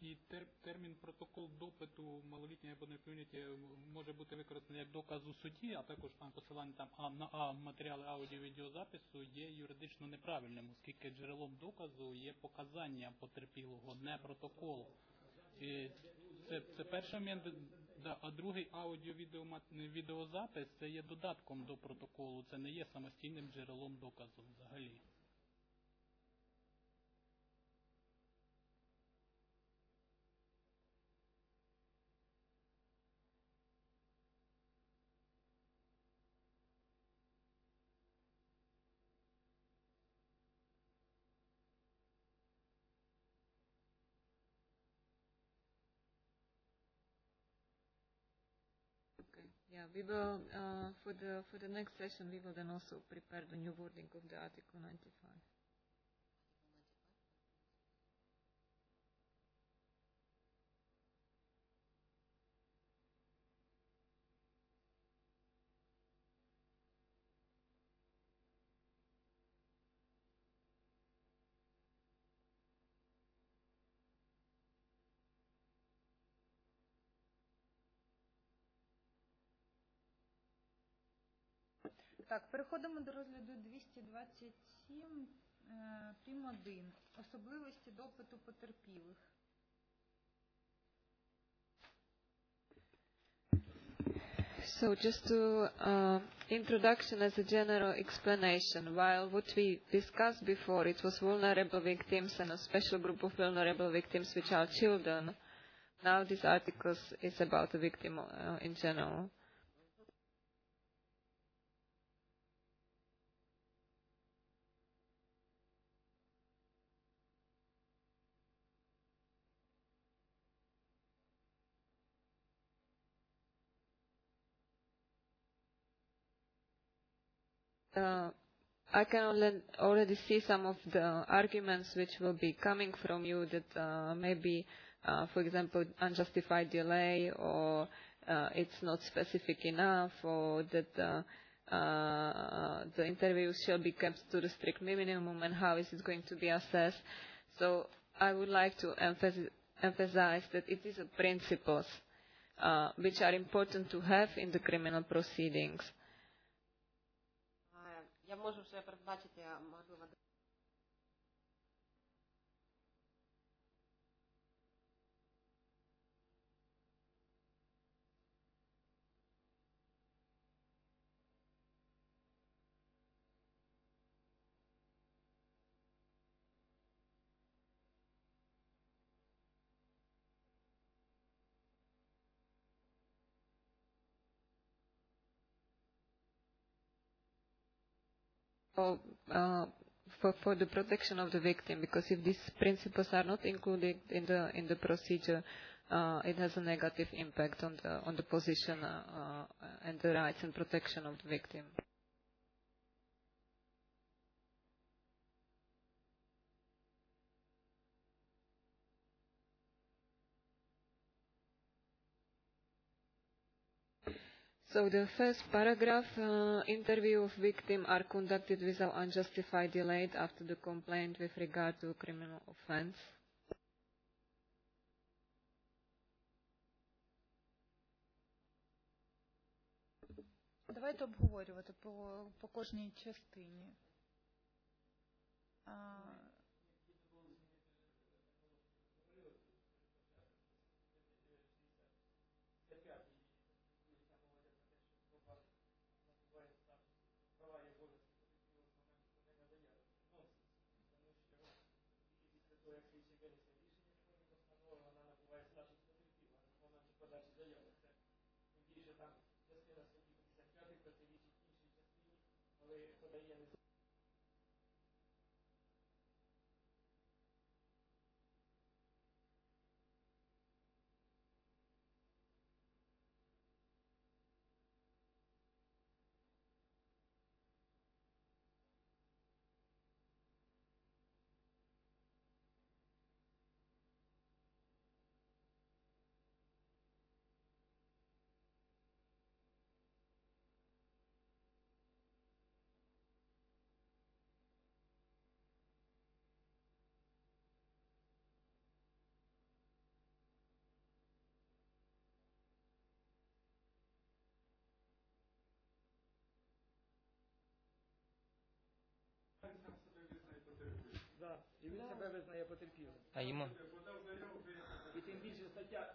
І термін протокол допиту малолітньої або неповнолітньої може бути використаний як доказ у суді, а також посилання на матеріали аудіо-відеозапису є юридично неправильним, оскільки джерелом доказу є показання потерпілого, не протокол. І це перший момент, а другий аудіо-відеозапис це є додатком до протоколу, це не є самостійним джерелом доказу взагалі. Okay. Yeah, we will for the next session we will then also prepare the new wording of the Article 95. Так, переходимо до розгляду 227 прим. 1. Особливості допиту потерпілих. So just to introduction as a general explanation, while what we discussed before, it was vulnerable victims and a special group of vulnerable victims which are children. Now this article is about the victim in general. I can already see some of the arguments which will be coming from you that maybe, for example, unjustified delay or it's not specific enough or that the interviews shall be kept to the strict minimum and how is it going to be assessed. So I would like to emphasize that it is a principles which are important to have in the criminal proceedings. Я можу ще передбачити, можливо, For the protection of the victim, because if these principles are not included in the procedure, it has a negative impact on the position and the rights and protection of the victim. So the first paragraph, interview of victim are conducted without unjustified delay after the complaint with regard to a criminal offense. Давайте обговорювати по кожній частині. він себе визнає потерпілим. А йому? І тим більше стаття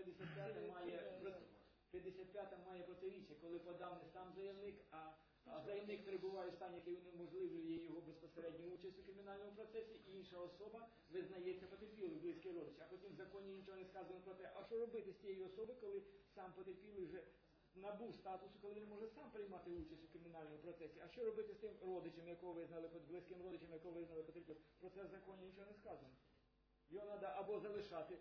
55 має протиріччя, коли подав не сам заявник, а заявник перебуває в стані, який унеможливлює його безпосередню участь у кримінальному процесі, і інша особа визнається потерпілим, близький родич. А потім в законі нічого не сказано про те, а що робити з тією особою, коли сам потерпілий вже набув статусу, коли він може сам приймати участь у кримінальному процесі. А що робити з тим родичем, якого визнали, близьким родичем, якого визнали потерпілим? Про це в законі нічого не сказано. Його треба або залишати.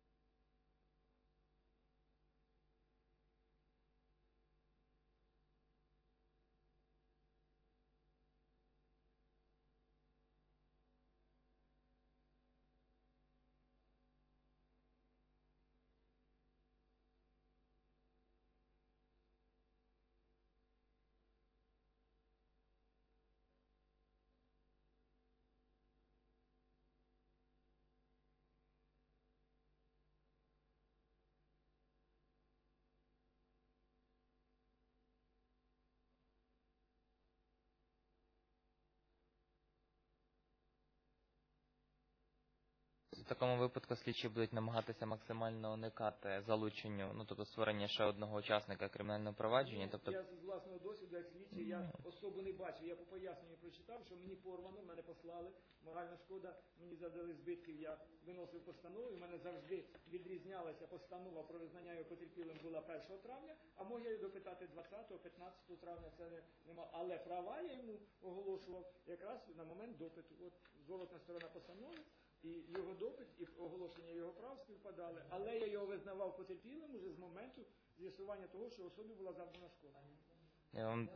В такому випадку слідчі будуть намагатися максимально уникати залученню, ну тобто створення ще одного учасника кримінального провадження. Тобто Я з власного досвіду, як слідчий, я особу не бачив. Я по поясненню прочитав, що мені порвано, мене послали, моральна шкода, мені завдали збитків, я виносив постанову, і в мене завжди відрізнялася постанова про визнання його потерпілим була 1 травня, а мог я її допитати 20-15 травня, це нема. Але права я йому оголошував якраз на момент допиту. От зворотна сторона постанови. І його допит, і оголошення його прав співпадали, але я його визнавав потерпілим уже з моменту з'ясування того, що особі була завдана шкода. я вам...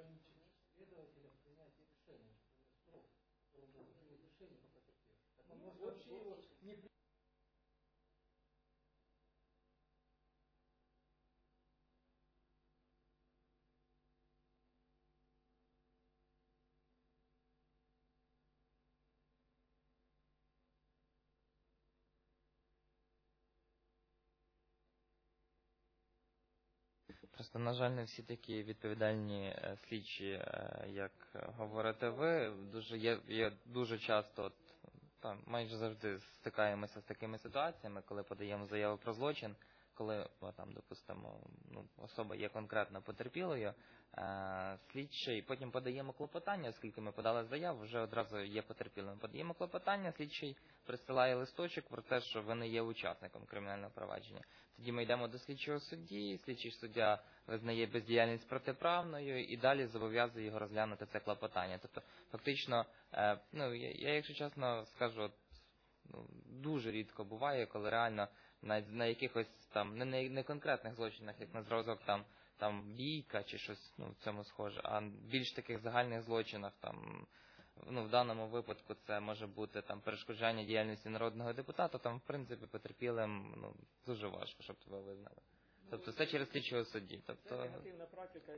Просто, на жаль, не всі такі відповідальні слідчі, як говорите ви. Є дуже часто, майже завжди стикаємося з такими ситуаціями, коли подаємо заяву про злочин, коли, там, допустимо, особа є конкретно потерпілою, слідчий, потім подаємо клопотання, оскільки ми подали заяву, вже одразу є потерпілим. Подаємо клопотання, слідчий присилає листочок про те, що ви не є учасником кримінального провадження. Тоді ми йдемо до слідчого судді, слідчий суддя визнає бездіяльність протиправною і далі зобов'язує його розглянути це клопотання. Тобто, фактично, я якщо чесно скажу, дуже рідко буває, коли реально на якихось там, не конкретних злочинах, як на зразок там бійка чи щось в цьому схоже, а більш таких загальних злочинах, там, в даному випадку це може бути там перешкоджання діяльності народного депутата, там, в принципі, потерпілим дуже важко, щоб тебе визнали. Тобто це через слідчого судді. Тобто... Це негативна практика.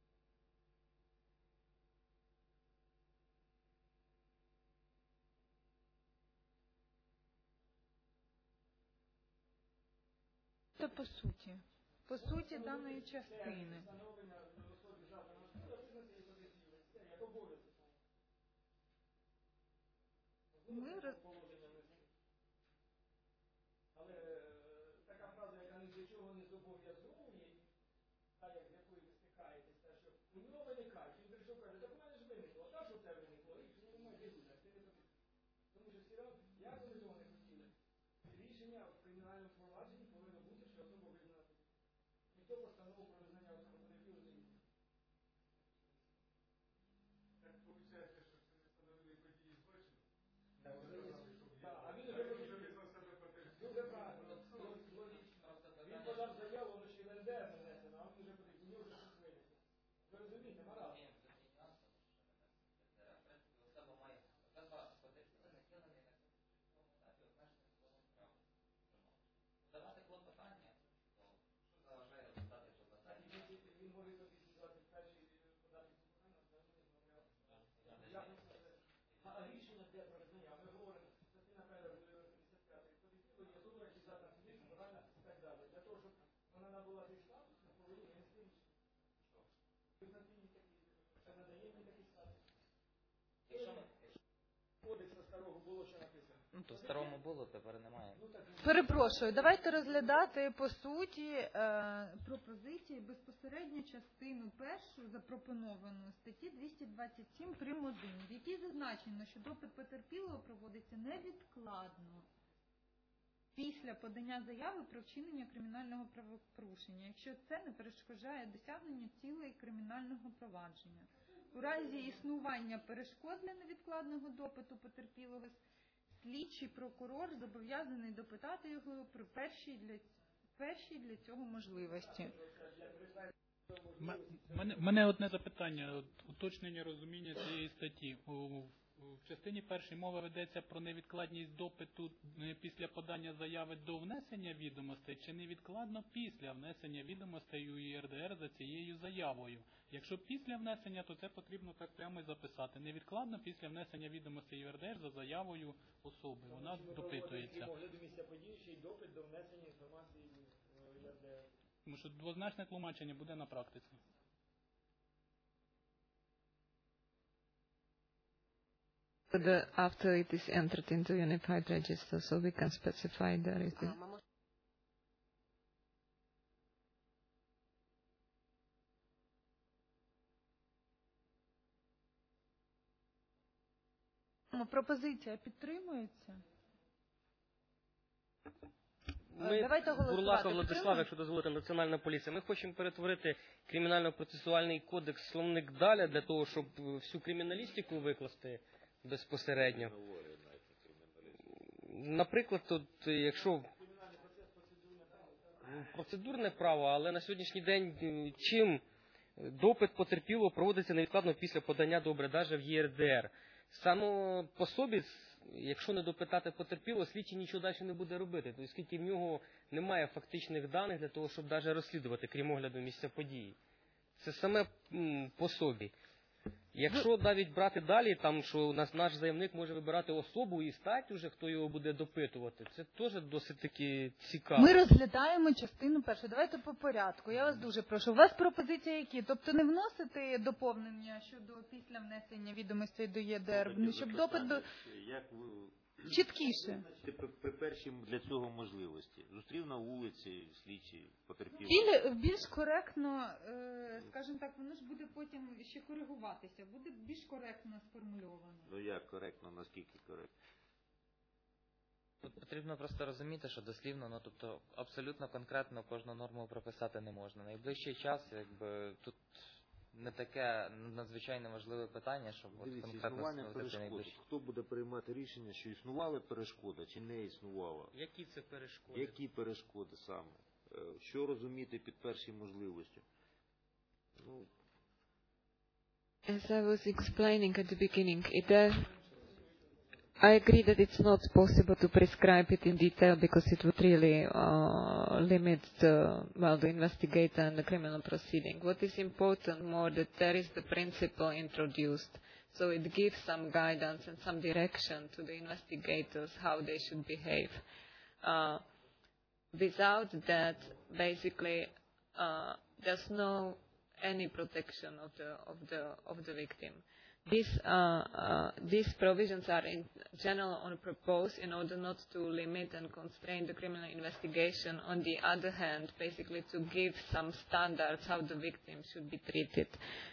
Це по суті даної частини. Але така фраза, яка ні до чого не зобов'язує, та як з якою ви стикаєтесь, та що у нього виникає, він прийшов, каже, так у мене ж виникло, а що це виникло? І думаю, дідуся, ти не потрібно. Тому що всі разом, як вони того не хотіли, рішення в кримінальному провадженні повинно бути, що особа визнана. Ніхто постанову про визнання особи потерпілої не буде. Так виходить, що це не становили події злочину? А він вже визнав себе потерпілим. Дуже правильно. Він подав заяву, воно ще в НДР нанесено, а він вже потерпілий, у нього вже щось винесло. Ви розумієте, морал? Давати клопотання, що заважає роздати Ну, то в старому було, тепер немає. Перепрошую, давайте розглядати по суті пропозиції безпосередньо частину першу запропоновану статті 227 прим. 1, в якій зазначено, що допит потерпілого проводиться невідкладно після подання заяви про вчинення кримінального правопорушення, якщо це не перешкоджає досягненню цілей кримінального провадження. У разі існування перешкод для невідкладного допиту потерпілого слідчий прокурор зобов'язаний допитати його при першій для цього можливості. Мене одне запитання, уточнення розуміння цієї статті. В частині першій мова ведеться про невідкладність допиту після подання заяви до внесення відомостей чи невідкладно після внесення відомостей у ЄРДР за цією заявою. Якщо після внесення, то це потрібно так прямо і записати. Невідкладно після внесення відомостей ЄРДР за заявою особи. Вона допитується. Огляду місця події, ще й допит до внесення інформації в ЄРДР. Тому що двозначне тлумачення буде на практиці. After it is entered into unified register, so we can specify there is the... Пропозиція підтримується? Ми, Бурлаков Владислав, якщо дозволите, Національна поліція, ми хочемо перетворити кримінально-процесуальний кодекс словник Даля для того, щоб всю криміналістику викласти безпосередньо. Наприклад, тут, якщо процедурне право, але на сьогоднішній день чим допит потерпілого проводиться невідкладно після подання до обрядажа в ЄРДР. Само по собі, якщо не допитати потерпілого, слідчий нічого далі не буде робити, оскільки в нього немає фактичних даних для того, щоб навіть розслідувати, крім огляду місця події. Це саме по собі. Якщо навіть брати далі, там, що наш заявник може вибирати особу і стать уже, хто його буде допитувати, це теж досить таки цікаво. Ми розглядаємо частину першу. Давайте по порядку. Я вас дуже прошу. У вас пропозиції які? Тобто не вносити доповнення щодо після внесення відомостей до ЄРДР, щоб допит до... Чіткіше. При першій для цього можливості. Зустрів на вулиці слідчий, потерпів. Більш коректно, скажімо так, воно ж буде потім ще коригуватися. Буде більш коректно сформульовано. Ну як коректно, наскільки коректно? Тут потрібно просто розуміти, що дослівно, ну тобто абсолютно конкретно кожну норму прописати не можна. Найближчий час, якби тут не таке надзвичайно важливе питання, щоб от конкретно встановити найближче. Хто буде приймати рішення, що існувала перешкода чи не існувала? Які це перешкоди? Які перешкоди саме? Що розуміти під першою можливістю? Ну, as I was explaining at the beginning, I agree that it's not possible to prescribe it in detail because it would really limit the investigator and the criminal proceeding. What is important more that there is the principle introduced, so it gives some guidance and some direction to the investigators how they should behave. Without that, basically, there's no any protection of the victim. These provisions are in general proposed in order not to limit and constrain the criminal investigation. On the other hand, basically to give some standards how the victim should be treated.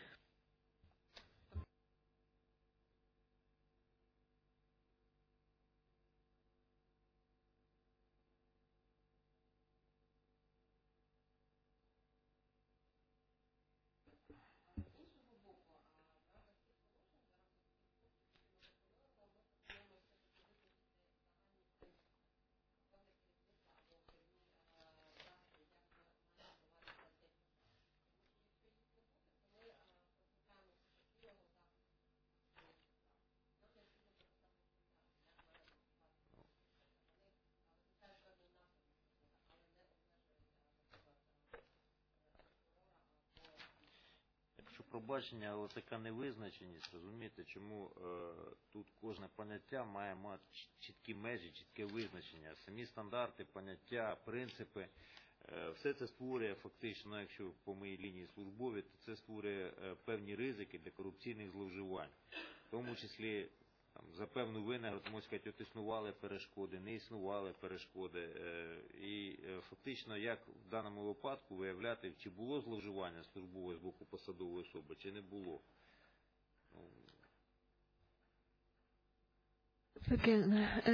Пробачення, але така невизначеність, розумієте, чому тут кожне поняття має мати чіткі межі, чітке визначення. Самі стандарти, поняття, принципи, все це створює фактично, якщо по моїй лінії службові, то це створює певні ризики для корупційних зловживань. В тому числі За певну винагороду, можна сказати, от існували перешкоди, не існували перешкоди. І фактично, як в даному випадку виявляти, чи було зловживання службове з боку посадової особи, чи не було. Again,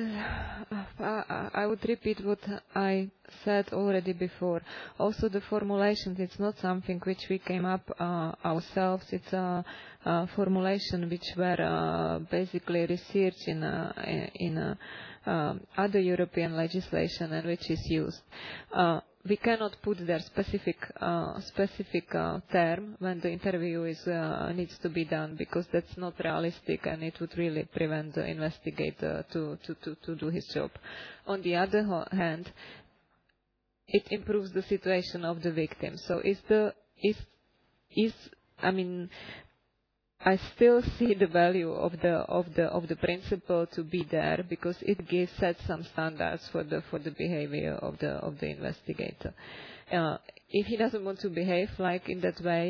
I would repeat what I said already before. Also, the formulation, it's not something which we came up ourselves. It's a formulation which were basically researched in other European legislation and which is used. We cannot put their specific term when the interview needs to be done, because that's not realistic and it would really prevent the investigator to do his job. On the other hand, it improves the situation of the victim. So I still see the value of the principle to be there, because it sets some standards for the behavior of the investigator. If he doesn't want to behave like in that way,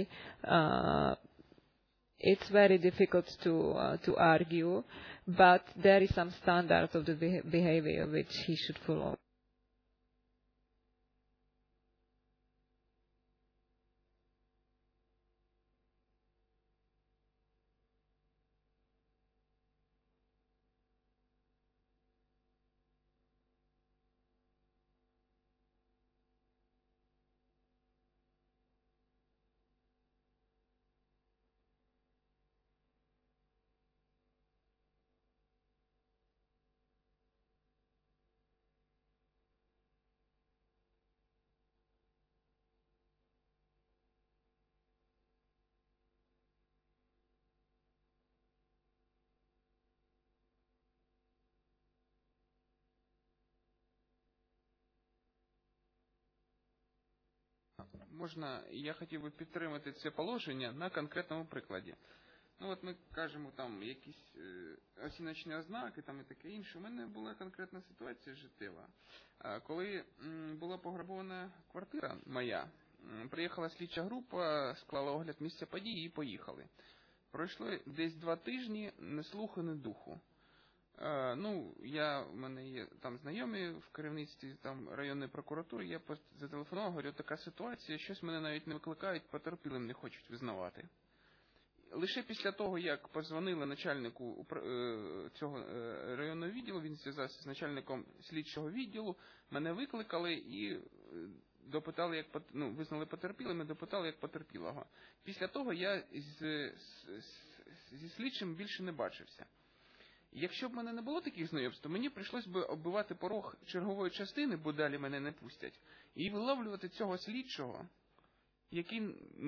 it's very difficult to argue, but there is some standards of the behavior which he should follow. Можна, я хотів би підтримати це положення на конкретному прикладі. Ну от ми кажемо там якісь оціночні ознаки там і таке інше. У мене була конкретна ситуація життєва. Коли була пограбована квартира моя, приїхала слідча група, склала огляд місця події і поїхали. Пройшло десь 2 тижні, не слуху, не духу. У мене є там знайомі в керівництві там районної прокуратури, я зателефонував, говорю, така ситуація, щось мене навіть не викликають, потерпілим не хочуть визнавати. Лише після того, як позвонили начальнику цього районного відділу, він зв'язався з начальником слідчого відділу, мене викликали і допитали, визнали потерпілим і допитали як потерпілого. Після того я зі слідчим більше не бачився. Якщо б в мене не було таких знайомств, то мені прийшлось би оббивати порог чергової частини, бо далі мене не пустять, і виловлювати цього слідчого, який,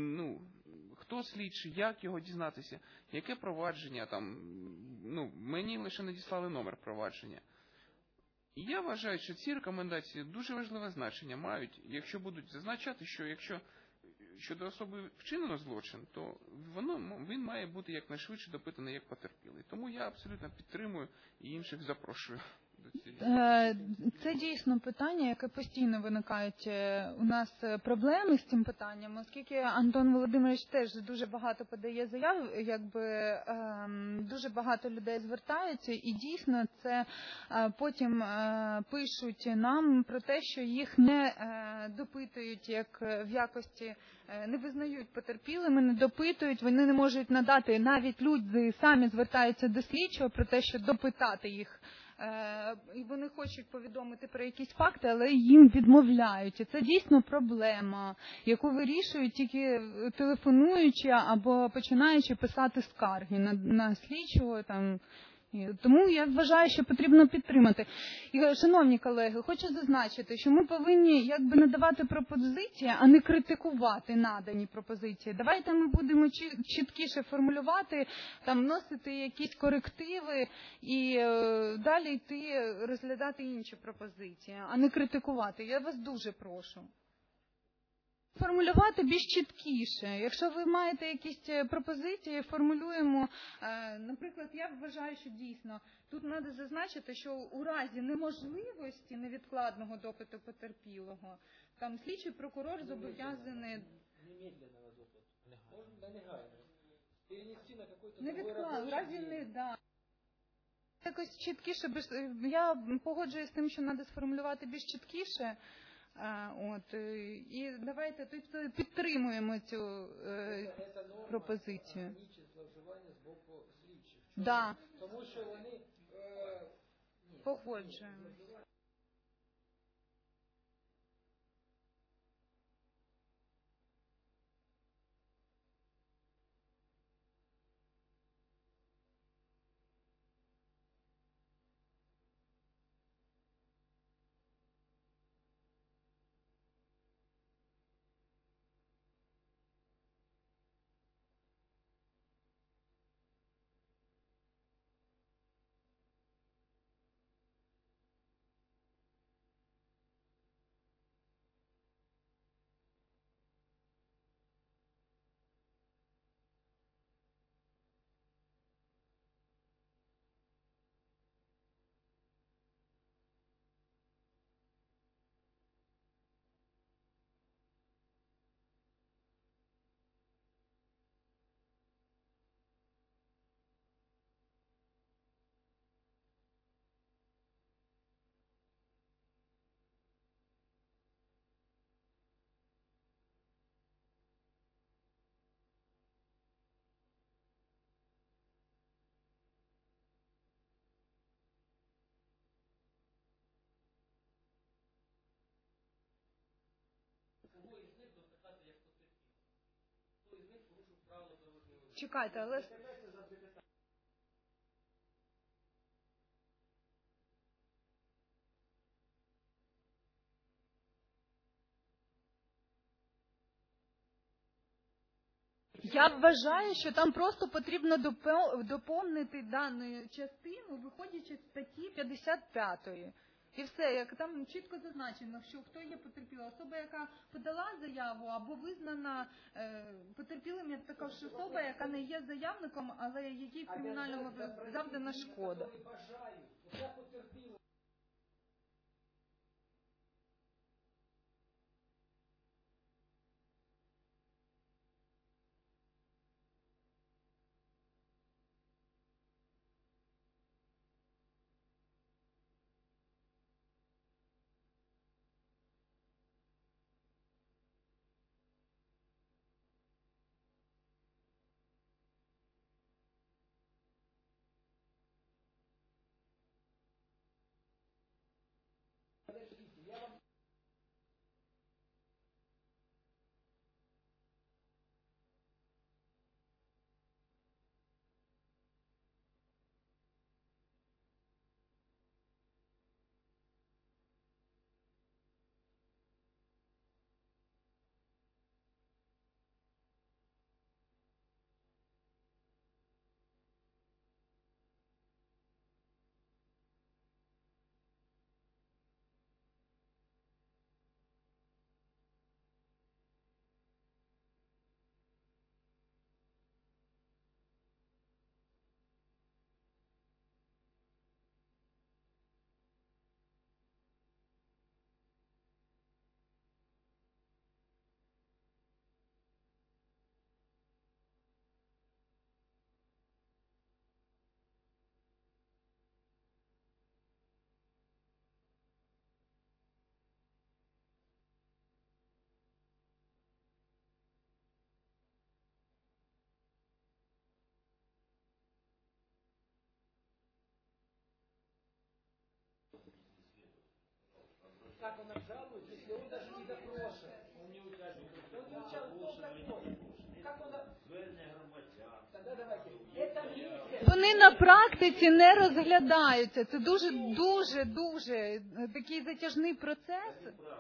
хто слідчий, як його дізнатися, яке провадження там, мені лише надіслали номер провадження. І я вважаю, що ці рекомендації дуже важливе значення мають, якщо будуть зазначати, що якщо щодо особи вчинено злочин, то він має бути якнайшвидше допитаний як потерпілий. Тому я абсолютно підтримую і інших запрошую до цієї. Це дійсно питання, яке постійно виникають у нас проблеми з цим питанням, оскільки Антон Володимирович теж дуже багато подає заяв, дуже багато людей звертаються, і дійсно це потім пишуть нам про те, що їх не допитують як в якості, не визнають потерпілими, не допитують, вони не можуть надати, навіть люди самі звертаються до слідчого про те, що допитати їх. І вони хочуть повідомити про якісь факти, але їм відмовляють. І це дійсно проблема, яку вирішують тільки телефонуючи або починаючи писати скарги на слідчого. Тому я вважаю, що потрібно підтримати. І, шановні колеги, хочу зазначити, що ми повинні надавати пропозиції, а не критикувати надані пропозиції. Давайте ми будемо чіткіше формулювати, вносити якісь корективи і далі йти розглядати інші пропозиції, а не критикувати. Я вас дуже прошу. Формулювати більш чіткіше. Якщо ви маєте якісь пропозиції, формулюємо. Наприклад, я вважаю, що дійсно тут треба зазначити, що у разі неможливості невідкладного допиту потерпілого, слідчий прокурор зобов'язаний невідкладно, в разі Якось чіткіше, я погоджуюсь з тим, що треба сформулювати більш чіткіше. І давайте тут підтримуємо цю пропозицію. Да. Тому що вони Погоджуємо. Чекайте, але... Я вважаю, що там просто потрібно доповнити дану частину, виходячи з статті 55. І все, як там чітко зазначено, що хто є потерпіла, особа, яка подала заяву або визнана потерпілим, як також особа, яка не є заявником, але якій в кримінальному завдана шкода. Как он обжалует, если он даже не запрошен? Он не участвует. Он не участвует. Как он... Тогда давайте. Это месяц. Вони на практиці не розглядаються. Це дуже такий затяжний процес.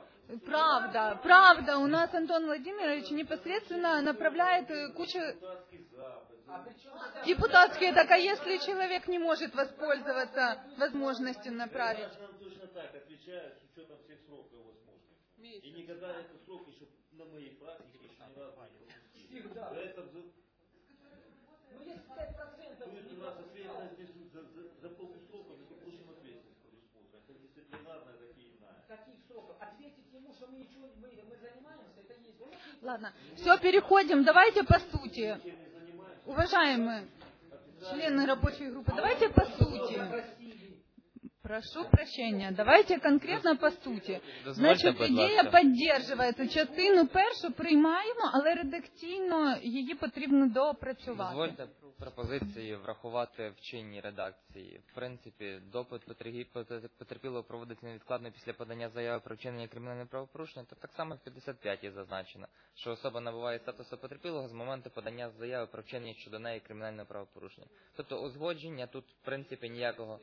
Правда. У нас Антон Владимирович непосредственно направляет кучу депутатские. Так а если человек не может воспользоваться возможностью направить? Точно так отвечают с учетом всех сроков возможных. И никогда этот срок еще на моей практике еще ни разу не пропустили. Всегда. Ну если 5%... То есть у нас ответственность за полусрока, между прочим, ответственность предусмотрена. Как дисциплинарная, так и иная. Каких сроков? Ответить ему, что мы ничего, мы занимаемся, это есть. Ладно, все, переходим. Давайте по сути. Уважаемые, члены рабочей группы, давайте по сути. Прошу прощения, давайте конкретно по суті. Значить, ідея підтримується. Частину першу приймаємо, але редакційно її потрібно доопрацювати. Дозвольте пропозиції врахувати в чинній редакції. В принципі, допит потерпілого проводиться невідкладно після подання заяви про вчинення кримінального правопорушення, то так само в 55 зазначено, що особа набуває статусу потерпілого з моменту подання заяви про вчинення щодо неї кримінального правопорушення. Тобто узгодження тут, в принципі, ніякого...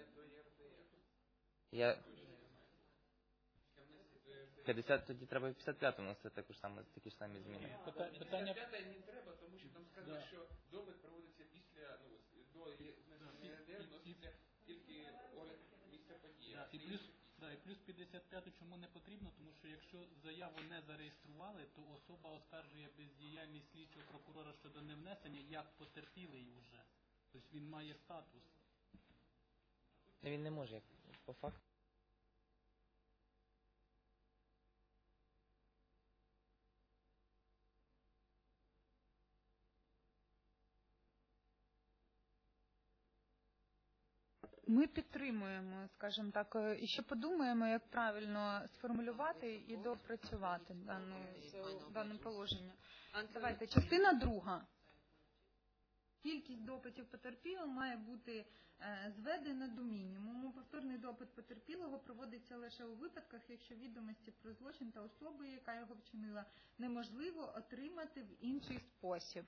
50, тоді треба 55 вносити такі ж самі зміни. Питання... 55 не треба, тому що там сказано, що допит проводиться після, до внесення РДР вноситься тільки огляд місця події. І плюс 55 чому не потрібно, тому що якщо заяву не зареєстрували, то особа оскаржує бездіяльність слідчого прокурора щодо невнесення, як потерпілий уже. Тобто він має статус. Він не може, по факту. Ми підтримуємо, скажімо так, і ще подумаємо, як правильно сформулювати і доопрацювати дане положення. Давайте, частина друга. Кількість допитів потерпілого має бути зведена до мінімуму. Повторний допит потерпілого проводиться лише у випадках, якщо відомості про злочин та особу, яка його вчинила, неможливо отримати в інший спосіб.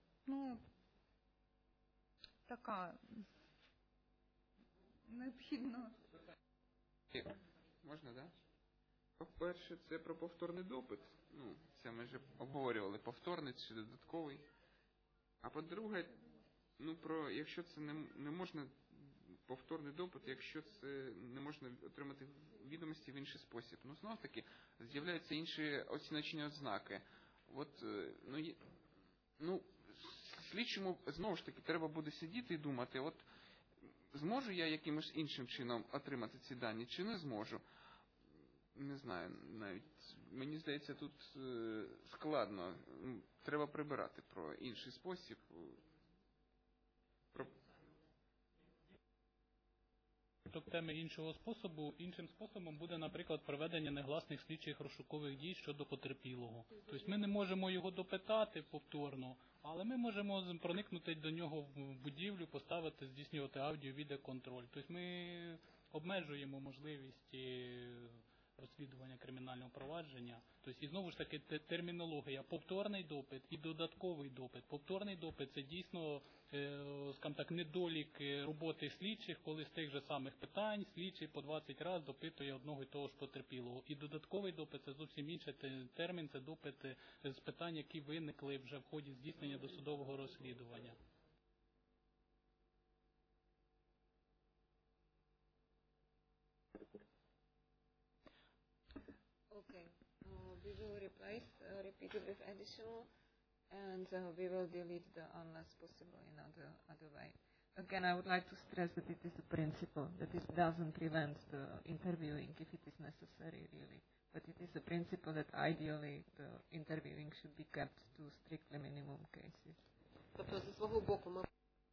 Така необхідно. Можна, так? По-перше, це про повторний допит. Це ми вже обговорювали, повторний чи додатковий. А по-друге, про якщо це не можна повторний допит, якщо це не можна отримати відомості в інший спосіб. Знов таки, з'являються інші оціночні ознаки. Слідчому, знову ж таки, треба буде сидіти і думати, зможу я якимось іншим чином отримати ці дані, чи не зможу? Не знаю, навіть, мені здається, тут складно. Треба прибирати про інший спосіб. Теми іншим способом буде, наприклад, проведення негласних слідчих розшукових дій щодо потерпілого. Тобто ми не можемо його допитати повторно, але ми можемо проникнути до нього в будівлю, здійснювати аудіо-відеоконтроль. Тобто ми обмежуємо можливість розслідування кримінального провадження. Тобто, і знову ж таки, термінологія. Повторний допит і додатковий допит. Повторний допит – це дійсно, скажімо так, недолік роботи слідчих, коли з тих же самих питань слідчий по 20 разів допитує одного і того ж потерпілого. І додатковий допит – це зовсім інший термін, це допит з питань, які виникли вже в ході здійснення досудового розслідування. Okay, we will repeat it with additional, and we will delete the unless possible in other way. Again, I would like to stress that it is a principle, that it doesn't prevent the interviewing if it is necessary, really. But it is a principle that ideally the interviewing should be kept to strictly minimum cases. Тобто, зі свого боку, ми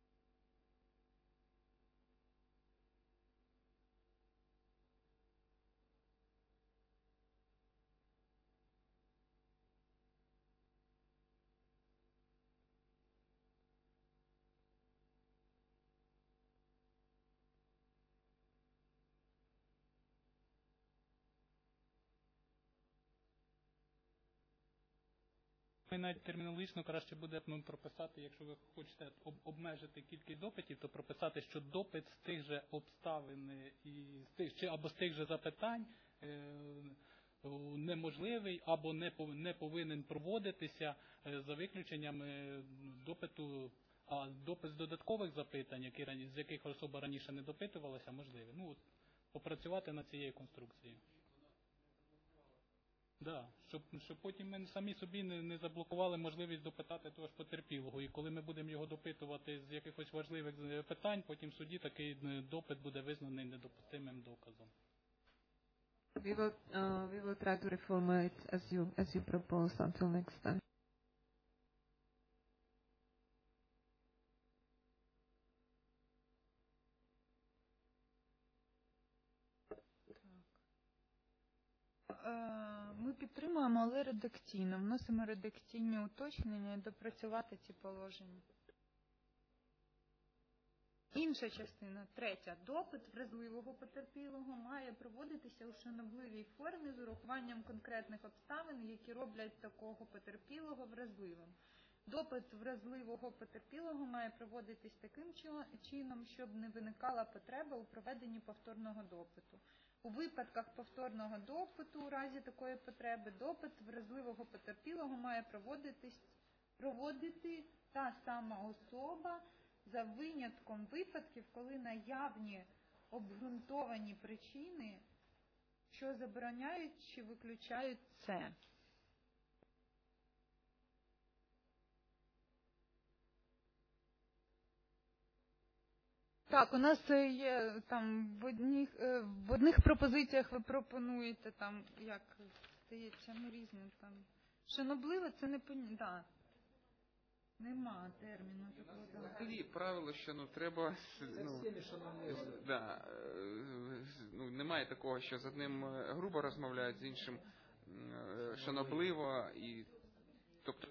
навіть термінологічно краще буде прописати, якщо ви хочете обмежити кількість допитів, то прописати, що допит з тих же обставин або з тих же запитань неможливий або не повинен проводитися за виключенням допиту, а допит з додаткових запитань, з яких особа раніше не допитувалася, можливий. Попрацювати над цією конструкцією. Да, щоб потім ми самі собі не заблокували можливість допитати того ж потерпілого. І коли ми будемо його допитувати з якихось важливих питань, потім в суді такий допит буде визнаний недопустимим доказом. We will try to reformulate as you propose until next time. підтримуємо, але редакційно. Вносимо редакційні уточнення і допрацювати ці положення. Інша частина, третя. Допит вразливого потерпілого має проводитися у шанобливій формі з урахуванням конкретних обставин, які роблять такого потерпілого вразливим. Допит вразливого потерпілого має проводитись таким чином, щоб не виникала потреба у проведенні повторного допиту. У випадках повторного допиту, у разі такої потреби, допит вразливого потерпілого має проводити та сама особа, за винятком випадків, коли наявні обґрунтовані причини, що забороняють чи виключають це. Так, у нас є там в одних пропозиціях ви пропонуєте там, як здається, ми різні там. Шанобливе це не да. Нема терміну такого. Взагалі правило, що треба немає такого, що з одним грубо розмовляють, з іншим шанобливо, і тобто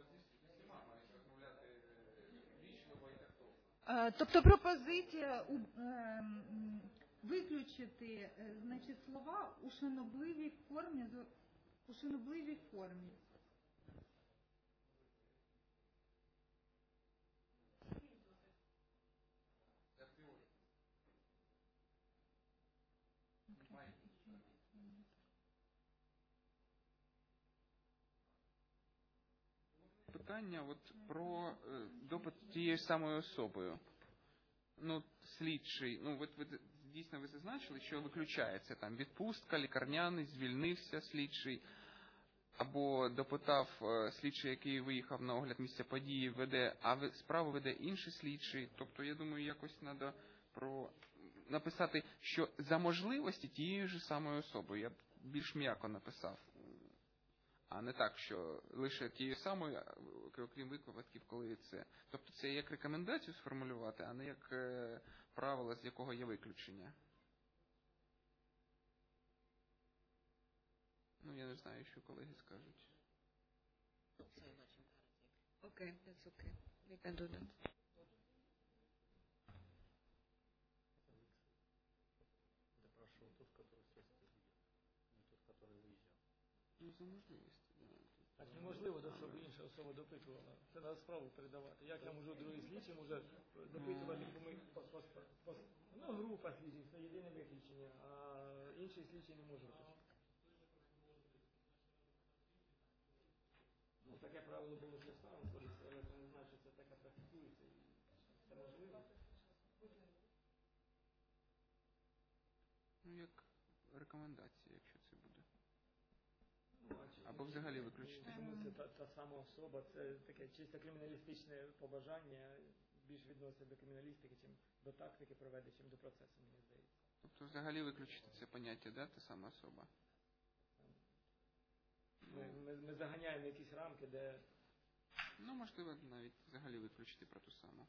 тобто пропозиція виключити, значить, слова у шанобливій формі. Питання про допит тією самою особою. Слідчий, ви дійсно ви зазначили, що виключається там відпустка, лікарняний, звільнився слідчий, або допитав слідчий, який виїхав на огляд місця події, а справу веде інший слідчий. Тобто, я думаю, якось треба написати, що за можливості тією ж самою особою. Я б більш м'яко написав. А не так, що лише тією самою, окрім випадків, коли це. Тобто це як рекомендацію сформулювати, а не як правило, з якого є виключення. Я не знаю, що колеги скажуть. Okay, that's okay. We can do that. За можливості. Так неможливо, щоб інша особа допитувала. Це треба справу передавати. Як я можу другий слідчий може допитувати, група слідчих, це єдине виключення, а інший слідчий не може бути. Таке правило було ще старим кодексі, але це не значить, що це таке практикується. Це можливо. Як рекомендація, якщо це буде. Або взагалі виключити. Чому це та сама особа, це таке чисто криміналістичне побажання, більш відноситься до криміналістики, чим до тактики проведення, чим до процесу, мені здається. Тобто взагалі виключити це поняття, да, та сама особа? Ми заганяємо якісь рамки, де... Можливо, навіть взагалі виключити про ту саму.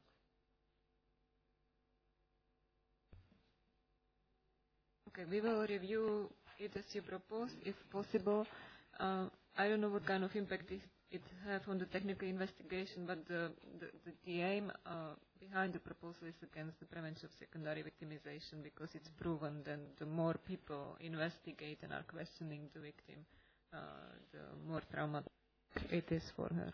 Okay, we will review it as you proposed, if possible. I don't know what kind of impact it have on the technical investigation, but the aim behind the proposal is against the prevention of secondary victimization, because it's proven that the more people investigate and are questioning the victim, the more traumatic it is for her.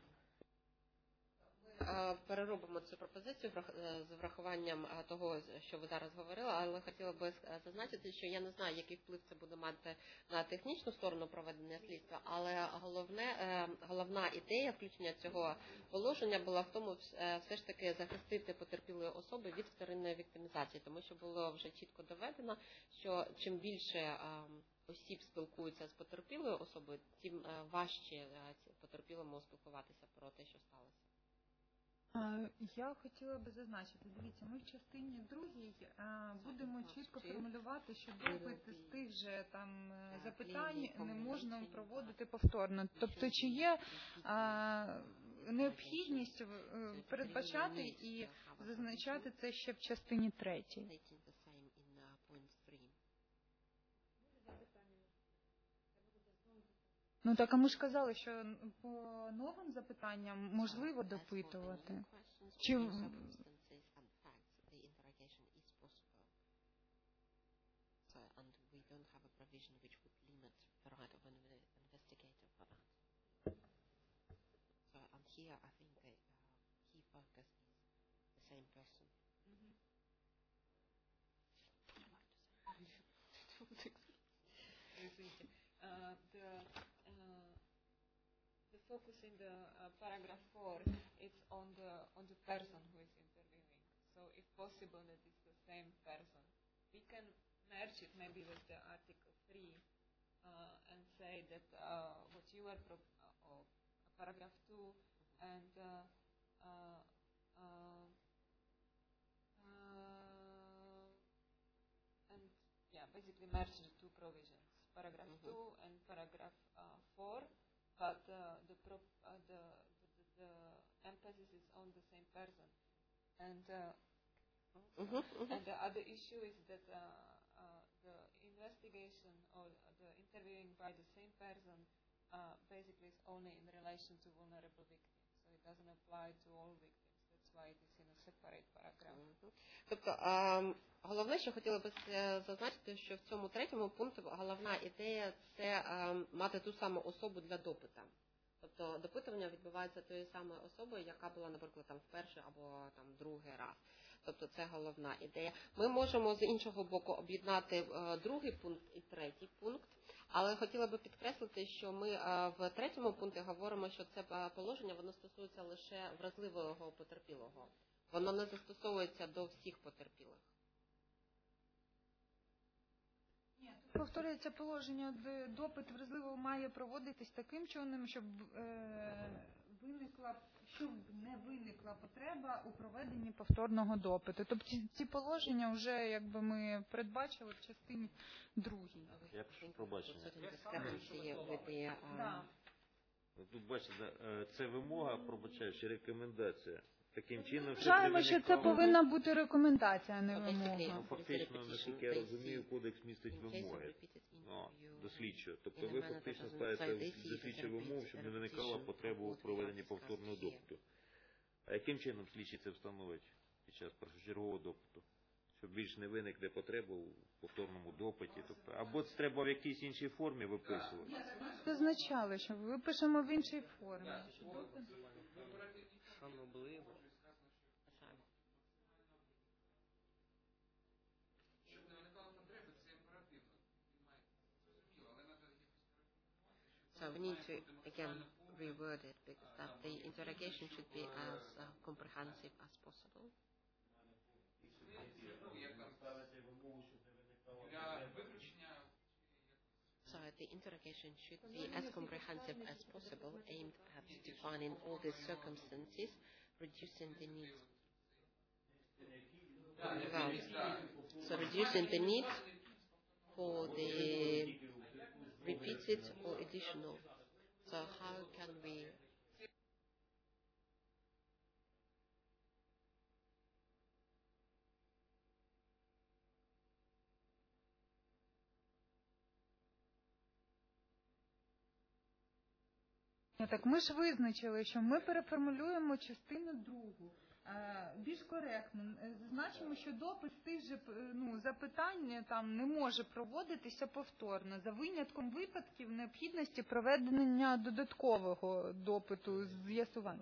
Переробимо цю пропозицію з врахуванням того, що ви зараз говорили, але хотіла би зазначити, що я не знаю, який вплив це буде мати на технічну сторону проведення слідства, але головна ідея включення цього положення була в тому, все ж таки захистити потерпілої особи від вторинної віктимізації, тому що було вже чітко доведено, що чим більше осіб спілкуються з потерпілою особою, тим важче потерпілому спілкуватися про те, що сталося. Я хотіла би зазначити, дивіться, ми в частині другій будемо чітко формулювати, що допит з тих же там запитань не можна проводити повторно. Тобто, чи є необхідність передбачати і зазначати це ще в частині третій? Ну так, а ми ж казали, що по новим запитанням можливо допитувати. Чи here I think the key focus is the same person. The focus in the paragraph 4 it's on the person who is interviewing. So if possible that it's the same person. We can merge it maybe with the article 3 and say that what you are paragraph 2 and basically merge the two provisions, paragraph 2 and paragraph 4, but the emphasis is on the same person. And and the other issue is that the investigation or the interviewing by the same person basically is only in relation to vulnerable victims, so it doesn't apply to all victims. That's why it is in a separate paragraph. Тобто, головне, що хотіла би зазначити, що в цьому третьому пункті головна ідея – це мати ту саму особу для допита. Тобто, допитування відбувається тією самою особою, яка була, наприклад, там в перший або там другий раз. Тобто, це головна ідея. Ми можемо з іншого боку об'єднати другий пункт і третій пункт, але хотіла би підкреслити, що ми в третьому пункті говоримо, що це положення, воно стосується лише вразливого потерпілого. Воно не застосовується до всіх потерпілих. Ні, тут повторюється положення, де допит вразливого має проводитись таким чином, щоб не виникла потреба у проведенні повторного допиту. Тобто ці положення вже якби ми передбачили в частині другій. Я прошу пробачення. Тут бачите, це вимога, пробачаю, чи рекомендація. Таким чином, вважаємо, що це повинна бути рекомендація, а не вимога. Фактично, наскільки я розумію, кодекс містить вимоги до слідчого. Тобто ви фактично ставите до слідчого вимогу, щоб не виникала потреба у проведенні повторного допиту. А яким чином слідчий це встановить під час першочергового допиту? Щоб більш не виникне потреба у повторному допиті. Тобто, або це треба в якійсь іншій формі виписувати. Зазначали, що випишемо в іншій формі. So we need to again reword it because that the interrogation should be as comprehensive as possible. So the interrogation should be as comprehensive as possible, aimed at defining all the circumstances, reducing the need. So reducing the need for the repeated or additional. So how can we Так ми ж визначили, що ми переформулюємо частину другу. Більш коректно. Зазначимо, що допит з тих же запитань там не може проводитися повторно, за винятком випадків необхідності проведення додаткового допиту з з'ясування.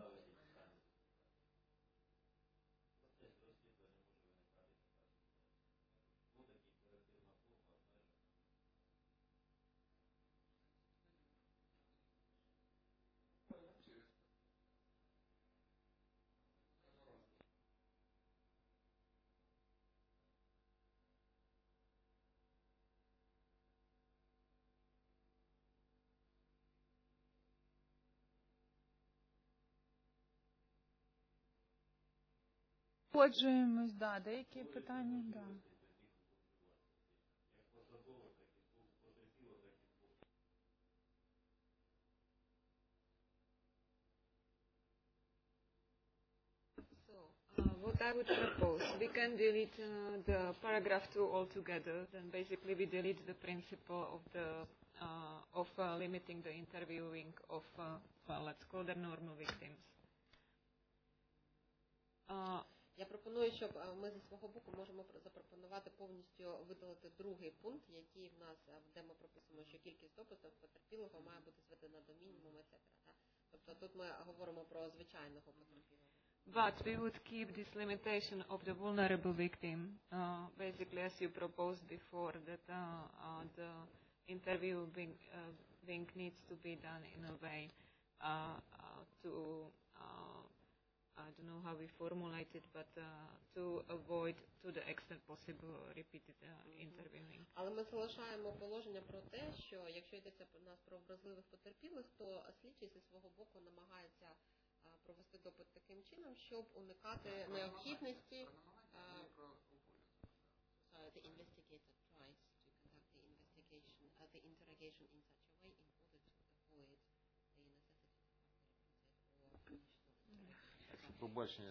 Погоджуємось, да, деякі питання, да. what I would propose we can delete the paragraph 2 altogether. Then basically we delete the principle of limiting the interviewing of, well, let's call them normal victims. Я пропоную, щоб ми зі свого боку можемо запропонувати повністю видалити другий пункт, який в нас, де ми прописуємо, що кількість допитів потерпілого має бути зведена до мінімуму, etc. Тобто тут ми говоримо про звичайного потерпілого. But we would keep this limitation of the vulnerable victim, basically as you proposed before, that the interviewing needs to be done in a way to I don't know how we formulate it, but to avoid to the extent possible repeated interviewing. Але ми залишаємо положення про те, що якщо йдеться про нас про вразливих потерпілих, то слідчий зі свого боку намагається провести допит таким чином, щоб уникати необхідності. The investigator tries to conduct the investigation, the interrogation in such a way in order to avoid the necessity or Побачення.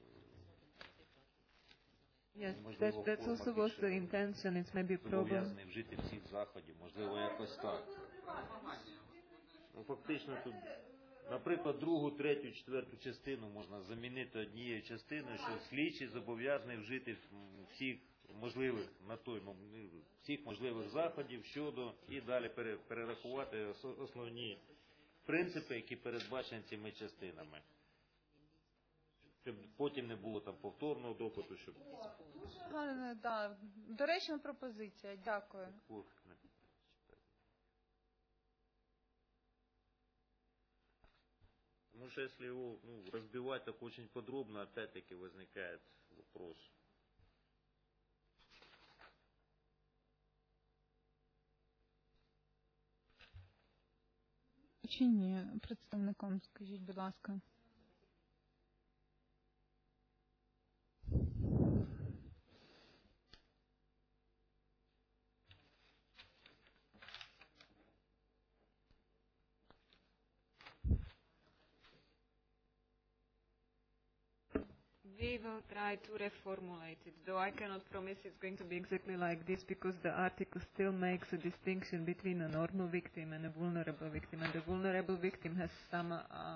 Yes, that's also was the intention. It may be problem. Зобов'язаний вжити всіх заходів, можливо, якось так. Ну, фактично тут, наприклад, другу, третю, четверту частину можна замінити однією частиною, що слідчий зобов'язаний вжити всіх можливих на той момент, всіх можливих заходів щодо і далі перерахувати основні принципи, які передбачені цими частинами. Щоб потім не було там повторного допиту, щоб... Да, доречна пропозиція, дякую. Потому что если его разбивать так очень подробно, опять-таки возникает вопрос. Чи ні, представникам скажіть, будь ласка. We will try to reformulate it, though I cannot promise it's going to be exactly like this, because the article still makes a distinction between a normal victim and a vulnerable victim, and the vulnerable victim has some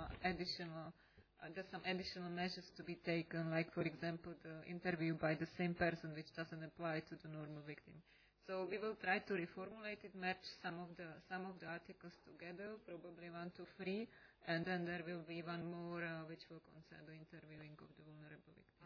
additional measures to be taken, like, for example, the interview by the same person, which doesn't apply to the normal victim. So we will try to reformulate it, match some of the articles together, probably 1 to 3, and then there will be one more which will concern the interviewing of the vulnerable victim.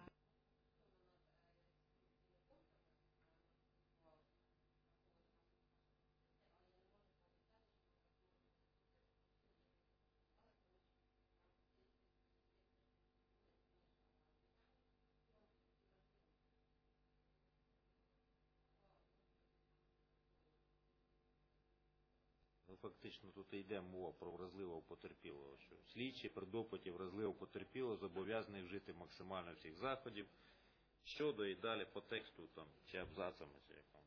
Фактично тут йде мова про вразливого потерпілого, що слідчий при допиті вразливого потерпілого зобов'язаний вжити максимально всіх заходів щодо і далі по тексту там чи абзацами чи якому.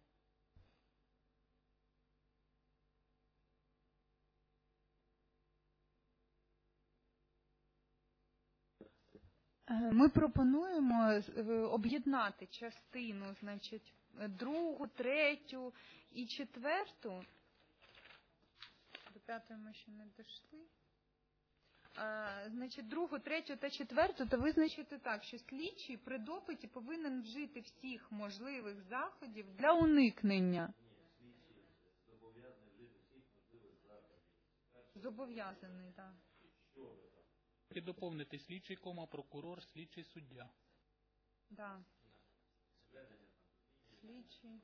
Ми пропонуємо об'єднати частину, значить, 2, 3 і 4. До 5 ми ще не дійшли. Значить, 2, 3 та 4 то визначити так, що слідчий при допиті повинен вжити всіх можливих заходів для уникнення. Зобов'язаний, так. І доповнити слідчий, прокурор, слідчий, суддя. Так. Слідчий.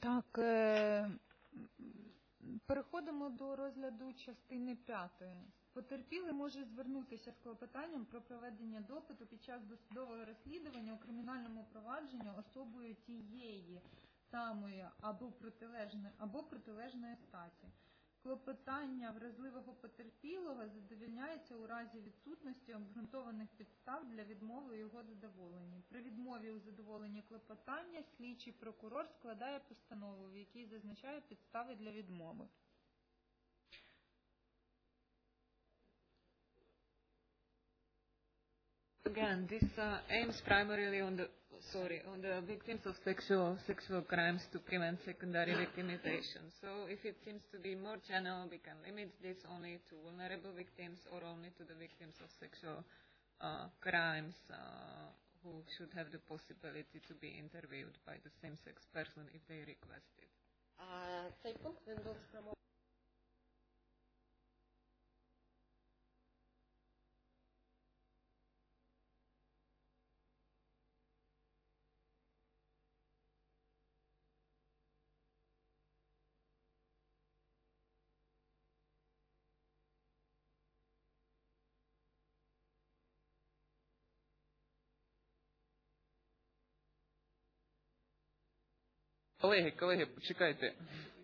Так, переходимо до розгляду частини 5. Потерпілий може звернутися з клопотанням про проведення допиту під час досудового розслідування у кримінальному провадженні особою тієї самої або протилежної статі. Клопотання вразливого потерпілого задовольняється у разі відсутності обґрунтованих підстав для відмови його задоволення. При відмові у задоволенні клопотання слідчий прокурор складає постанову, в якій зазначає підстави для відмови. Again, this aims primarily on the victims of sexual crimes to prevent secondary victimization. So if it seems to be more general, we can limit this only to vulnerable victims or only to the victims of sexual crimes who should have the possibility to be interviewed by the same-sex person if they request it. Цей пункт він був спрямований. Колеги, почекайте.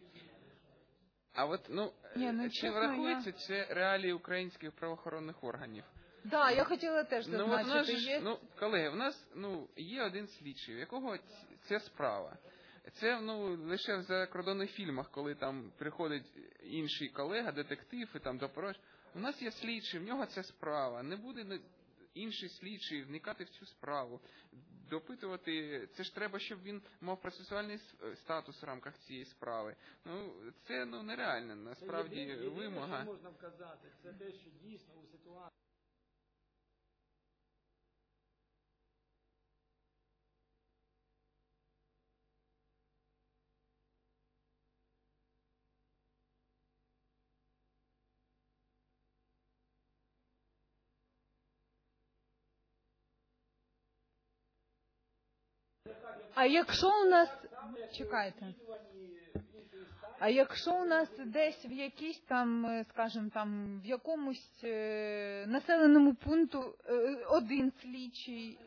А от, чи чесно, врахується це реалії українських правоохоронних органів? Да, я хотіла теж зазначити. Колеги, в нас є один слідчий, в якого це справа. Це лише в закордонних фільмах, коли там приходить інший колега, детектив і там допорожний. У нас є слідчий, в нього ця справа. Не буде інший слідчий вникати в цю справу, допитувати. Це ж треба, щоб він мав процесуальний статус в рамках цієї справи. Це нереально, насправді, вимога. Що можна вказати, це те, що дійсно у ситуації. А якщо у нас, чекайте, а якщо у нас десь в якійсь там, скажімо, там в якомусь населеному пункту один слідчий,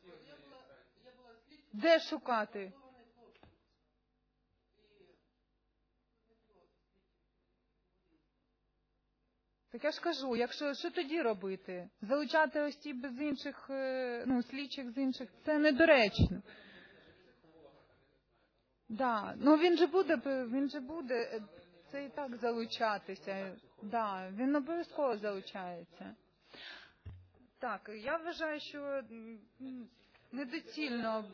де шукати? Так я ж кажу, що тоді робити? Залучати осіб з інших, слідчих з інших, це недоречно. Да, він же буде це і так залучатися. Да, він обов'язково залучається. Так, я вважаю, що недоцільно.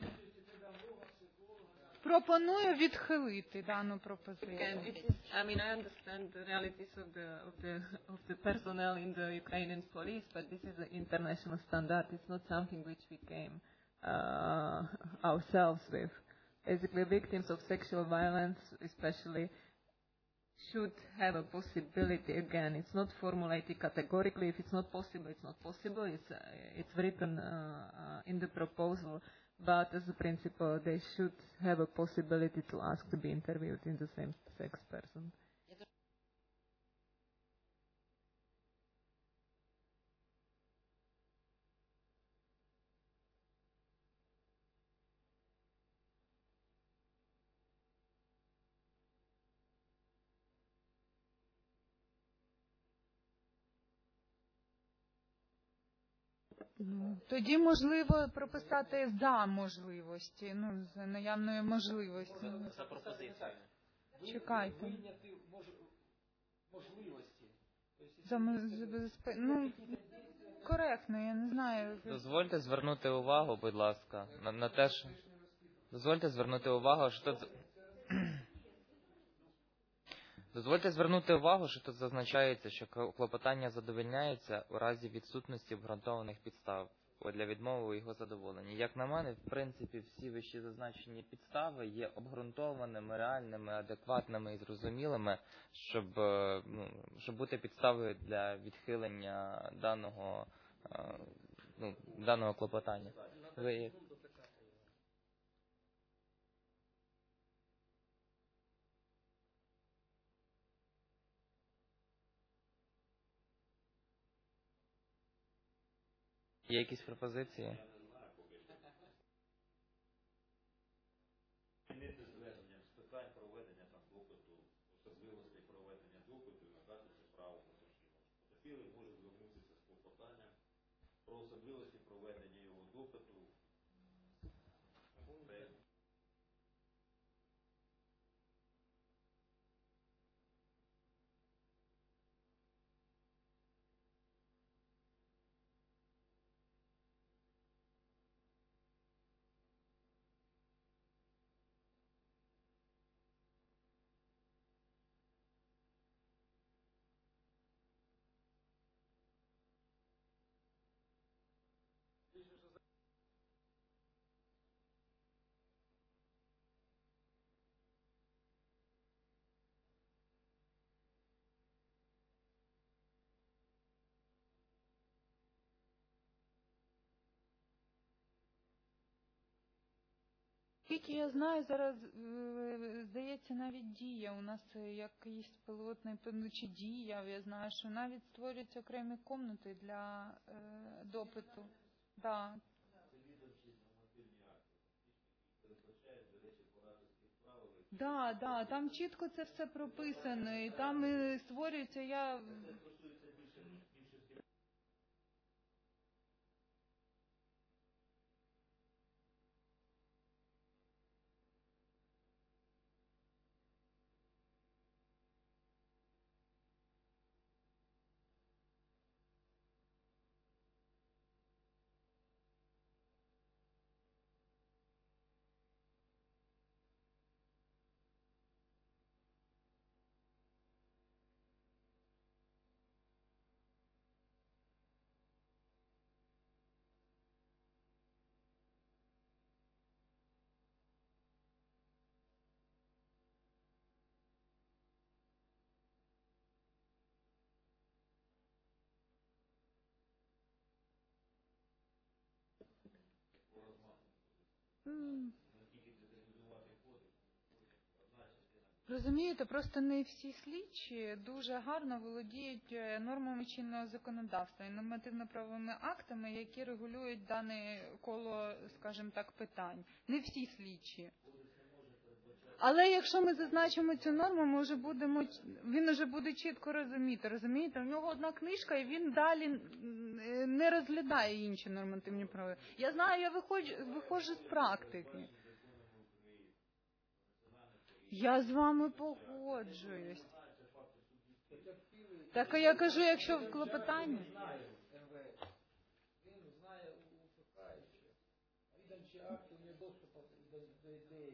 Пропоную відхилити дану пропозицію. I mean, I understand the realities of the personnel in the Ukrainian police, but this is an international standard. It's not something which we came ourselves with. Basically, victims of sexual violence, especially, should have a possibility. Again, it's not formulated categorically. If it's not possible, it's not possible. It's written in the proposal. But as a principle, they should have a possibility to ask to be interviewed in the same-sex person. Тоді, можливо, прописати за можливості, за наявної можливості. За пропозицію. Чекайте. Можливості. Коректно, я не знаю. Дозвольте звернути увагу, будь ласка, на те, що... Дозвольте звернути увагу, що тут... Дозвольте звернути увагу, що тут зазначається, що клопотання задовольняється у разі відсутності обґрунтованих підстав для відмови у його задоволенні. Як на мене, в принципі, всі вище зазначені підстави є обґрунтованими, реальними, адекватними і зрозумілими, щоб бути підставою для відхилення даного клопотання. Є якісь пропозиції? Змінити зверненням з питань проведення там допиту, особливостей проведення допиту і надати це право потерпілому. Потерпілий може звернутися з клопотанням про особливості проведення його допиту. Скільки я знаю, зараз, здається, навіть дія. У нас якийсь пілотний, чи дія. Я знаю, що навіть створюються окремі кімнати для допиту. Да. Да, там чітко це все прописано. І там створюється, розумієте, просто не всі слідчі дуже гарно володіють нормами чинного законодавства і нормативно-правовими актами, які регулюють дане коло, скажімо так, питань. Не всі слідчі. Але якщо ми зазначимо цю норму, він вже буде чітко розумієте? У нього одна книжка, і він далі не розглядає інші нормативні права. Я знаю, я виходжу з практики. Я з вами погоджуюсь. Так я кажу, якщо в клопотанні. Він знає УФК ще. Відомчі акти не доступу до деяких.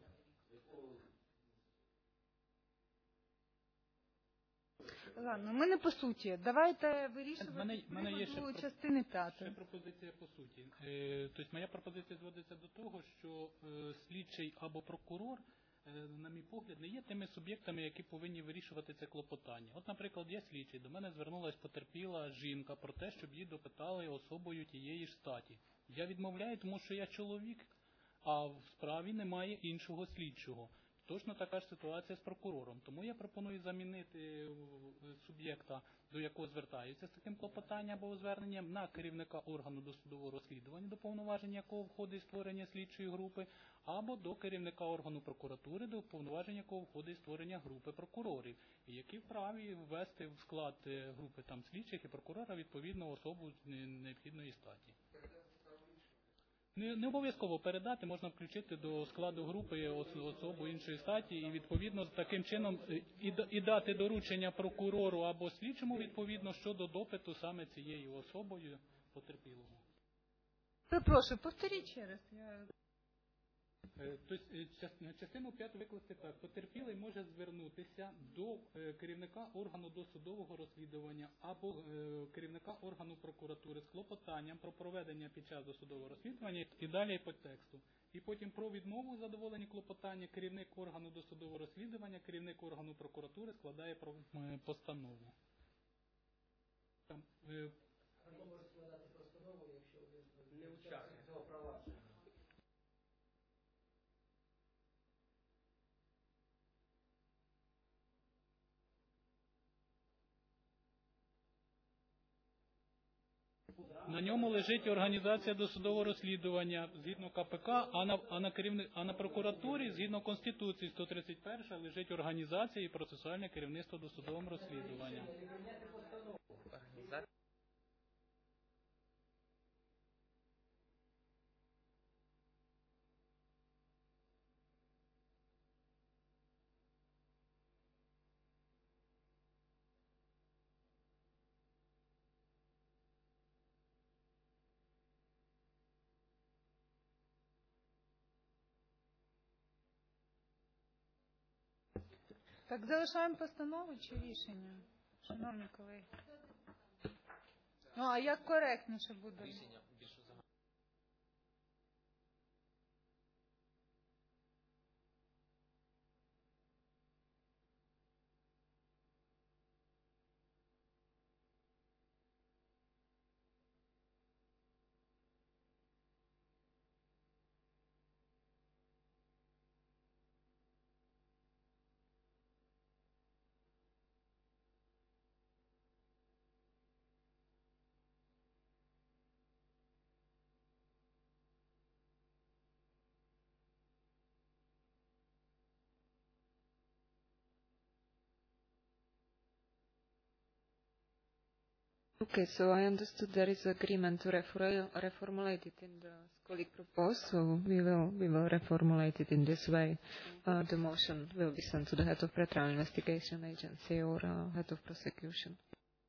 Ладно, ми не по суті. Давайте вирішувати з приводу частини 5. Ще пропозиція по суті. Тобто моя пропозиція зводиться до того, що слідчий або прокурор, на мій погляд, не є тими суб'єктами, які повинні вирішувати це клопотання. От, наприклад, я слідчий, до мене звернулась потерпіла жінка про те, щоб її допитали особою тієї ж статі. Я відмовляю, тому що я чоловік, а в справі немає іншого слідчого. Точно така ж ситуація з прокурором. Тому я пропоную замінити суб'єкта, до якого звертаються з таким клопотанням або зверненням, на керівника органу досудового розслідування, до повноваження якого входить створення слідчої групи, або до керівника органу прокуратури, до повноваження якого входить створення групи прокурорів, які вправі ввести в склад групи там слідчих і прокурора відповідну особу необхідної статі. Не обов'язково передати, можна включити до складу групи особу іншої статі і відповідно таким чином і дати доручення прокурору або слідчому відповідно щодо допиту саме цією особою потерпілого. Прошу, повторіть ще раз. Тобто частину 5 викласти так. Потерпілий може звернутися до керівника органу досудового розслідування або керівника органу прокуратури з клопотанням про проведення під час досудового розслідування і далі по тексту. І потім про відмову задоволення клопотання керівник органу досудового розслідування, керівник органу прокуратури складає постанову. Там, може складати постанову, якщо він не учасник цього провадження. На ньому лежить організація досудового розслідування згідно КПК, а на прокуратурі згідно Конституції 131 лежить організація і процесуальне керівництво досудовим розслідуванням. Так, залишаємо постанову чи рішення, шановні колеги? Ну, а як коректніше буде? Okay, so I understood there is agreement to reformulate it in the colleague proposed, so we will reformulate it in this way. The motion will be sent to the head of Pretrial Investigation Agency or head of prosecution.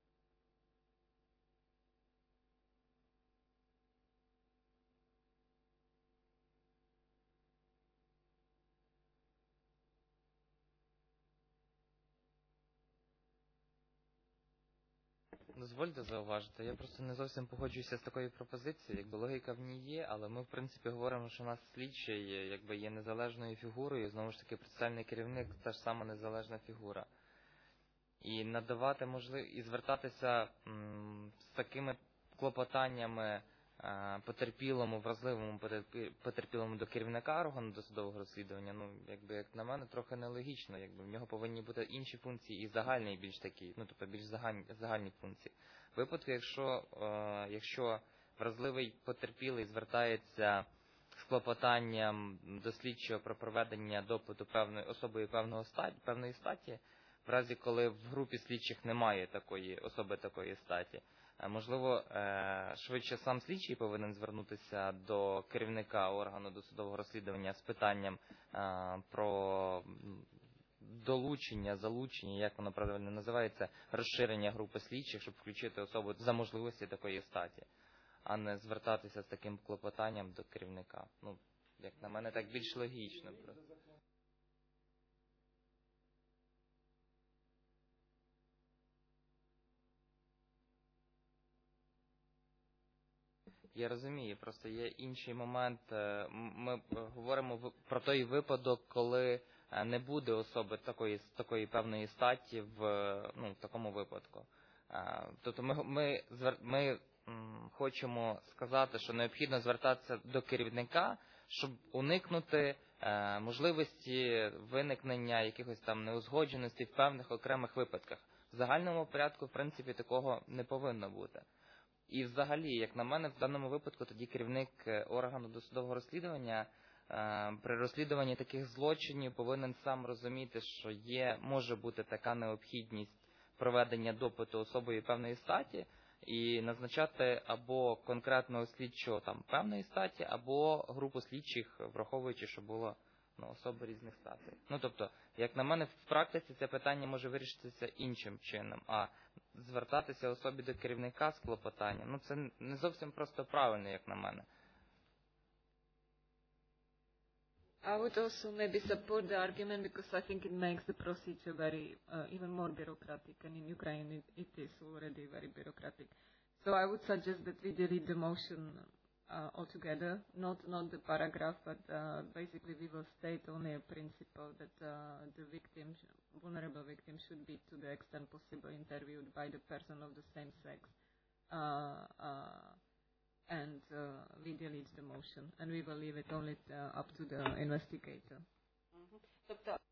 Дозвольте зауважити, я просто не зовсім погоджуюся з такою пропозицією, якби логіка в ній є, але ми в принципі говоримо, що у нас слідчий якби є незалежною фігурою, знову ж таки процесуальний керівник та ж сама незалежна фігура. І надавати можливість, і звертатися з такими клопотаннями потерпілому, вразливому потерпілому до керівника органу досудового розслідування, ну, якби, як на мене, трохи нелогічно, якби в нього повинні бути інші функції і загальні більш такі, ну, тобто більш загальні функції. В випадку, якщо вразливий потерпілий звертається з клопотанням до слідчого про проведення допиту певної особою певної статі, в разі, коли в групі слідчих немає такої особи такої статі, можливо, швидше сам слідчий повинен звернутися до керівника органу досудового розслідування з питанням про залучення, як воно правильно називається, розширення групи слідчих, щоб включити особу за можливості такої статі, а не звертатися з таким клопотанням до керівника. Ну, як на мене, так більш логічно. Я розумію, просто є інший момент. Ми говоримо про той випадок, коли не буде особи такої певної статі в такому випадку. Тобто ми хочемо сказати, що необхідно звертатися до керівника, щоб уникнути можливості виникнення якихось там неузгодженостей в певних окремих випадках. В загальному порядку, в принципі, такого не повинно бути. І взагалі, як на мене, в даному випадку тоді керівник органу досудового розслідування при розслідуванні таких злочинів повинен сам розуміти, що може бути така необхідність проведення допиту особою певної статі і назначати або конкретного слідчого там певної статі, або групу слідчих, враховуючи, що було особи різних статей. Ну, тобто, як на мене, в практиці це питання може вирішитися іншим чином, а звертатися особі до керівника з клопотанням, ну, це не зовсім просто правильно, як на мене. I would also maybe support the argument because I think it makes the procedure very even more bureaucratic, and in Ukraine it is already very bureaucratic. So I would suggest that we delete the motion altogether, not the paragraph, but basically we will state only a principle that the victim, vulnerable victim, should be to the extent possible interviewed by the person of the same sex. And we delete the motion, and we will leave it only up to the investigator. Тобто